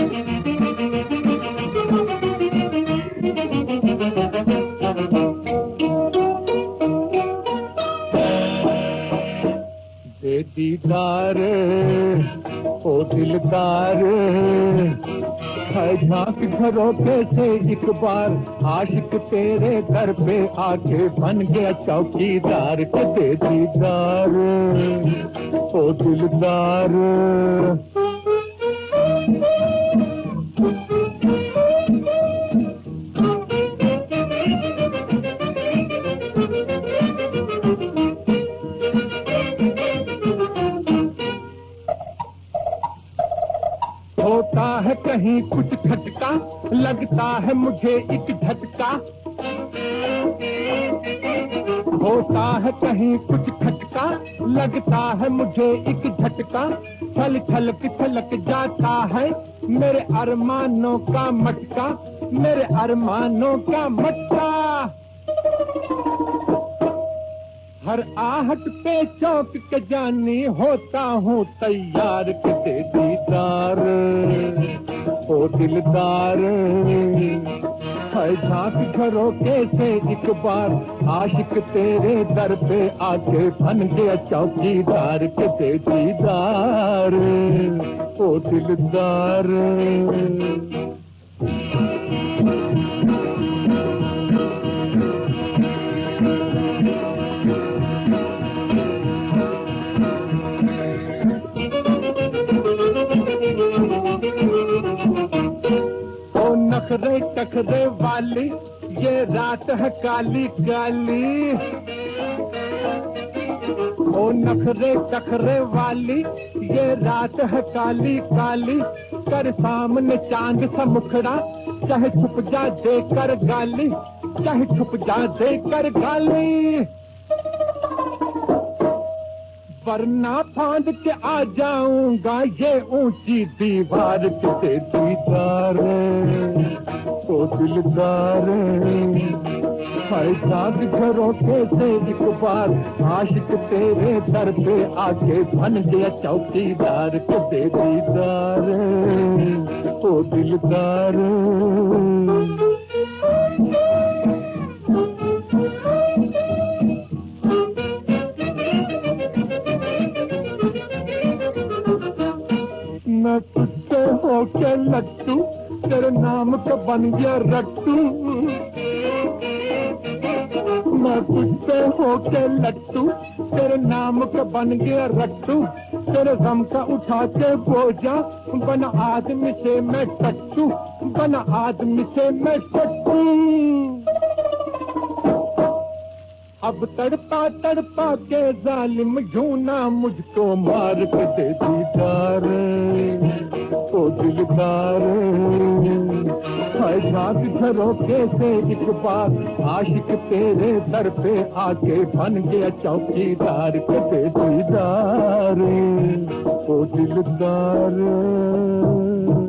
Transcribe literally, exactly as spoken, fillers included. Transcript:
दे दीदार ओ दिलदार, है झांक झरोखे से एक बार, आशिक तेरे दर पे आके बन गया चौकीदार। के दे दीदार ओ दिलदार। होता है कहीं कुछ खटका, लगता है मुझे एक झटका। होता है कहीं कुछ खटका, लगता है मुझे एक झटका। छल छलक छलक जाता है मेरे अरमानों का मटका, मेरे अरमानों का मटका। हर आहट पे चौंक के जानी होता हूँ तैयार। के दे दीदार ओ दिलदार, है झांक झरोखे से एक बार, आशिक तेरे दर पे आके बन गया चौकीदार। के दे दीदार ओ दिलदार। नखरे टखरे वाली ये रात है काली काली। ओ नखरे टखरे वाली ये रात है काली काली। कर सामने चांद सा मुखड़ा, चाहे छुप जा देकर गाली, चाहे छुप जा देकर गाली। वरना फांद के आ जाऊंगा ये ऊंची दीवार। के दे दीदार ओ दिलदार, है झांक झरोखे से एक बार, आशिक तेरे दर पे आके बन गया चौकीदार। के दे दीदार ओ दिलदार। मैं तुझसे होके लट्टू, तेरे नाम का बन गया रट्टू। मैं तुझसे होके लट्टू, तेरे नाम का बन गया रट्टू। तेरे गम का उठा के बोझा, बना आदमी से मैं टट्टू, बना आदमी से मैं टट्टू। अब तड़पा तड़पा के जालिम यूं मुझको मार। के दे दीदार ओ दिलदार, है झांक झरोखे से एक बार, आशिक तेरे दर पे आके बन गया चौकीदार। के दे दीदार ओ दिलदार।